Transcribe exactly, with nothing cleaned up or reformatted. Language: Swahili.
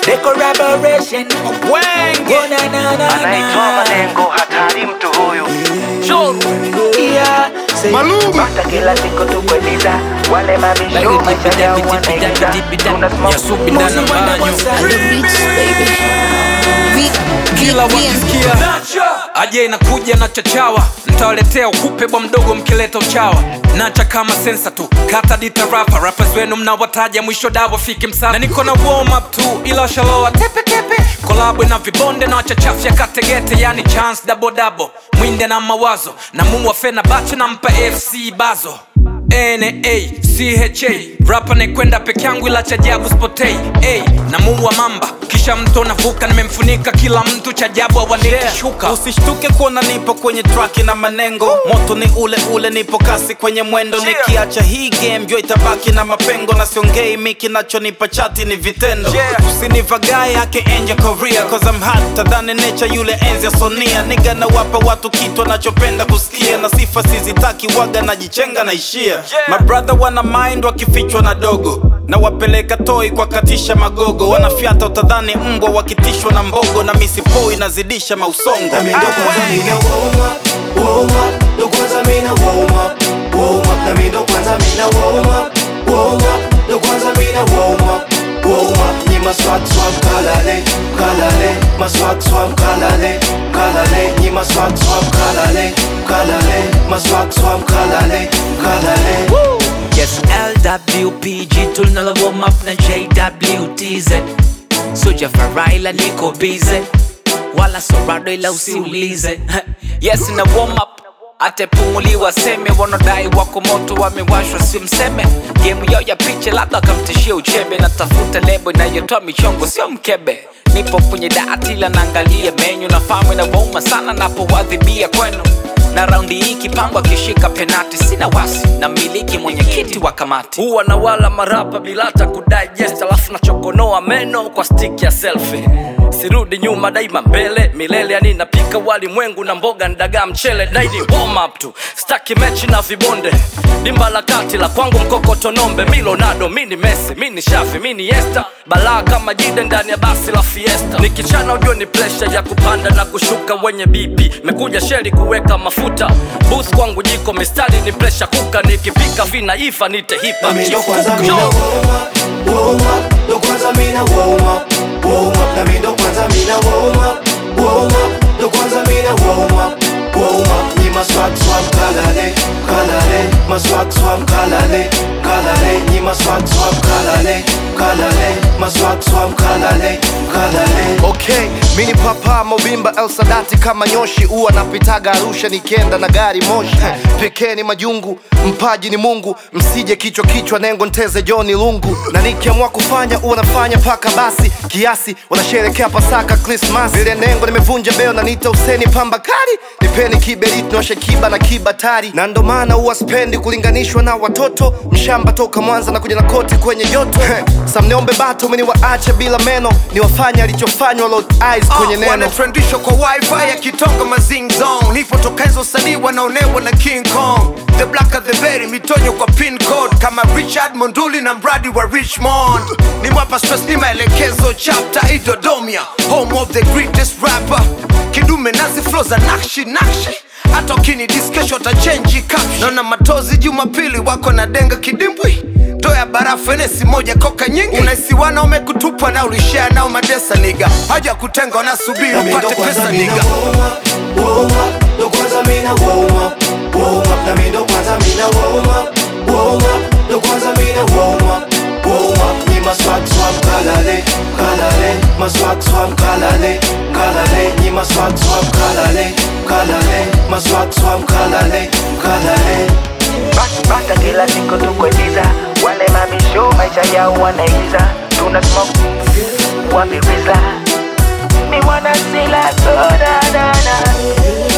the collaboration. Wenge Oh na na na anaitwa Malengo, hatari mtu huyu. John yeah, say Maluma Basta kila siku tukweliza, wale mabisho maisha yao wanaigiza. Tunasmoke Yasubi ndana banyo kila wakisikia aje inakuja na chachawa, nitawaletea ukupe bwa mdogo mkileta uchawa. Nacha kama sensa tu, kata dita rapa. Rappers wenu mnawataja mwisho dawa fiki msana. Na niko na warm up tu, ila shaloa tepe tepe. Kolabwe na vibonde na wachachafya kategete. Yani chance double double, mwinde na mawazo. Na muwa fena bacho na mpa F C bazo. N A C H A Rapa nekwenda peke yangu ila chajabu spotei. A na muwa mamba kisha mto navuka, nimemfunika kila mtu chajabu awanikishuka. Yeah. Usishtuke kuona nipo kwenye track na manengo. Moto ni ule ule, nipo kasi kwenye mwendo. Yeah. Nikiacha hii game jua itabaki na mapengo. Na siongei miki nacho nipa chati ni vitendo. Yeah. Usinivagai hake enja career, cause I'm hotter than nature yule enzi ya Sonia. Nigga na wapa watu kitu wanachopenda kusikia. Na sifa sizitaki waga na jichenga na ishia. Yeah. My brother wana mind wakifichwa na dogo. Na wapeleka toi kwa katisha magogo. Wanafiata utadhani mbwa wakitishwa na mbogo. Na misipoi nazidisha mausongo. Na mi ndo kwanza mina warm up, warm up. Ndo kwanza mina warm up, warm up. Na mi ndo kwanza mina warm up, warm up. Ndo kwanza mina warm up, warm up. Ni ma swag swag kalale, kalale. Ma swag swag kalale, kalale. Ni ma swag swag kalale, kalale. Ma swag swag kalale, kalale. Woo! Yes, L W P G tunala warm up na J W T Z. Soja Faraila niko bize, wala sorado ila usiulize. Yes na warm up, ate pumuliwa seme. Wanodai wako moto wamewashwa si mseme. Game yao ya piche labda kamtishia uchebe. Natafuta lebo inayotoa michongo sio mkebe. Nipo kwenye dati ila naangalia menyu. Na famu inawauma sana napowadhibia kwenu. Na raundi hii kipangwa kishika penati. Sina wasi na miliki mwenye kiti wa kamati. Huwa na wala marapa bila hata kudigest. Alafu na chokonoa meno kwa stick ya selfie. Sirudi nyuma daima mbele milele. Yani napika wali mwengu na mboga ndaga mchele. Daini warm up tu, staki mechi na vibonde. Dimba la kati la kwangu mkokoto nombe. Milonado, mini Messi, mini Shafi, mini Esta. Balaa kama jide ndani ya basi la Fiesta. Nikichana ujue ni pressure ya kupanda na kushuka wenye B P. Mekuja sheli kuweka mafuta. Boost kwangu jiko mistari ni pressure kuka. Nikipika vina ifa nite hipa. Na mi ndo kwanza mina warm up, warm up. Ndo kwanza mina warm up, warm up. Na mi ndo kwanza mina warm up, warm up. Ndo kwanza mina warm up, warm up. Ni ma swag swag kalale, kalale. Ma swag swag kalale, kalale. Ni ma swag swag kalale, kalale. Ma swag swag kalale, kalale. Okay, mini papa Movimba El Sadati kama nyoshi. Uwa napitaga Arusha nikienda na gari moshi. Pekeni majungu, mpaji ni Mungu. Msije kichwa kichwa nengo nteze Johnny Lungu. Na nikiamua kufanya uwa nafanya paka basi. Kiasi, wanasherekea Pasaka Christmas. Vile nengo nimevunja beo na nita useni pamba kari. Nipeni kiberiti noshe kiba na kibatari. Na ndo maana uwa spendi kulinganishwa na watoto. Mshamba toka Mwanza na kuja na koti kwenye joto. Samneombe bato mini waache bila meno. Ni wafanya alichofanywa Lord Eyes kwenye neno. Wanatrendishwa kwa wifi ya kitonga mazing zone. Nipo toka hizo sanii wanaonewa na King Kong. The blacker the berry, mitonyo kwa pin code. Kama Richard Monduli na mradi wa Richmond. Ni mwapa stress ni maelekezo chapter Idodomia, home of the greatest rapper. Kidume nazi flow za nakshi nakshi. Hata ukini diskesho atachange caption. Naona matozi Jumapili wako na denga kidimbwi. Toya barafu enesi moja koka nyingi. Unaisi wana umekutupa na ulishare nao madesa niga. Haja kutenga wanasubiri upate pesa niga. Warm up, ndo kwanza mina warm up, warm up. Na mi ndo kwanza mina warm up, warm up. Ndo kwanza mina warm up, warm up. Ni ma swag swag kalale, kalale. Ma swag swag kalale, kalale. Ni ma swag swag kalale, kalale. Ma swag swag kalale, kalale. Basta basta kila siku tukweliza, wale mabisho maisha yao wanaigiza. Tuna smoke, wameweza. Mi wanna see like oh na na na.